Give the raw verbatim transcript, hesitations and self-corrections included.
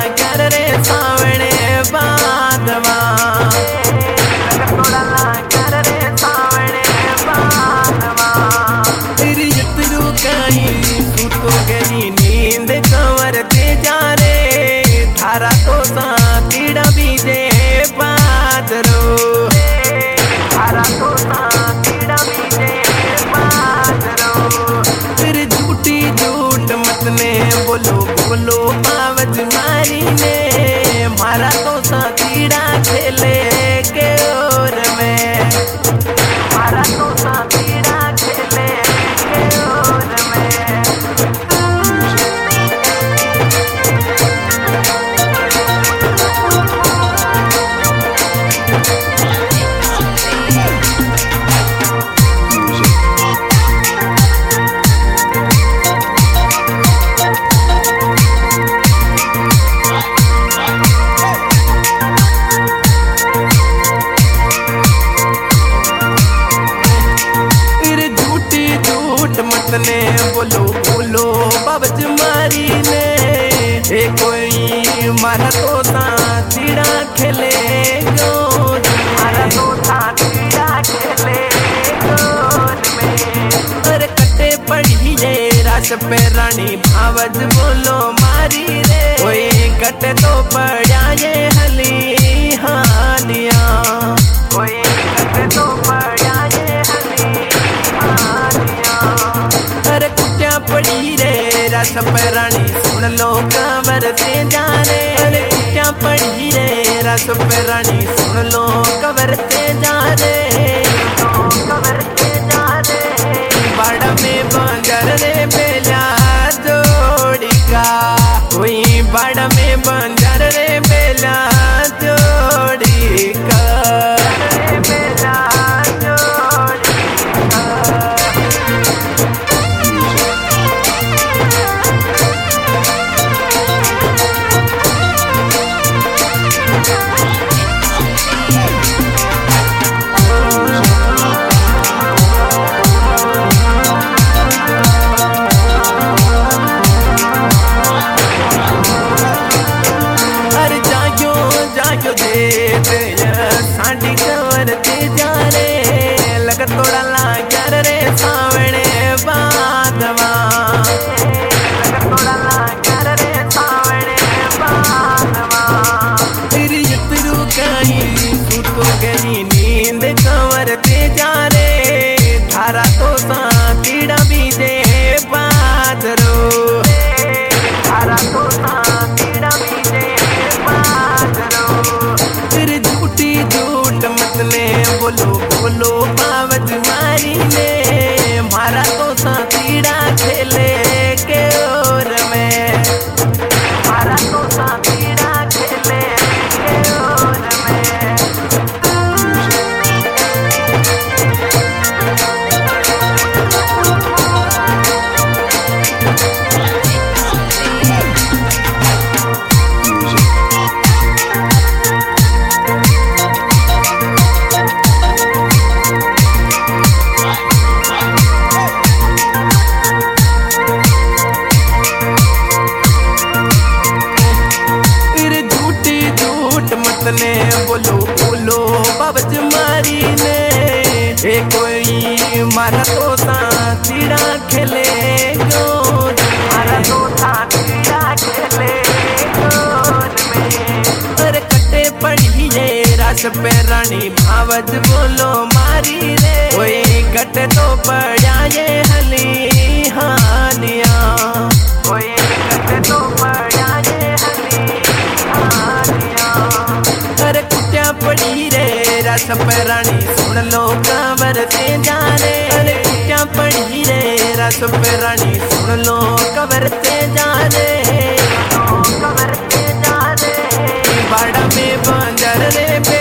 कर रे सावणे बादवा थोड़ा ला कर रे सावणे बादवा तेरी यतरू कहीं सूतो गई नींद कंवर ते जा रे थारा तो सातीड़ा बीजे बादरो थारा तो सातीड़ा बीजे बादरो फिर झूठी झूठ मत ने बोलो बोलो आवाज मारी ने मारा तो सातीड़ा खेले के ओर में मारा तो सातीड़ा खेले के ओर में ने बोलो बोलो बाबज मारी ने ए कोई मारा तो साथीड़ा खेले गो मारा तो साथीड़ा खेले गोद में अरे कटे पड़ी ये रास पे रानी भावज बोलो मारी रे कोई कटे तो पड़ा ये हली हानिया कोई कटे तो पड़ा ये हली हानिया पड़ी रे रस पे रानी सुन लो कंवर ते जा रे अरे क्या पड़ी रे रस पे रानी सुन लो कंवर ते जा रे कंवर ते जा रे बाड़ा में बंजर रे बेला जोड़ी का कोई बाड़ा में बंजर रे बेला जोड़ी का बेला साड़ी कंवर ते जा रे लग थोड़ा ला कर रे सावणे बादवा लग थोड़ा ला कर रे सावणे बादवा तेरी यतरू कहीं सूतो गई नींद कंवर ते जा रे थारा तो सातीड़ा बीजे बादरो थारा तो सातीड़ा बीजे बादरो झूठी झूठ मत ने बोलो बोलो आवाज मारी ने मारा तो सातीड़ा खेले के ओर में मारा तो सातीड़ा खेले के ओर में ने बोलो बोलो बाबज मारी ने ए कोई मारा तो सातीड़ा खेले गो मारा तो सातीड़ा खेले गोद में अरे कटे पड़ी ये रास पे रानी भावज बोलो मारी रे कोई कटे तो पड़ा ये हली हानिया कोई कटे तो पड़ा ये हली हानिया अरे कुटिया पड़ी रे रस पे रानी सुन लो कंवर ते जा रे अरे कुटिया पड़ी रे रस पे रानी सुन लो कंवर ते जा रे कंवर ते जा रे बाड़ा में बंजर रे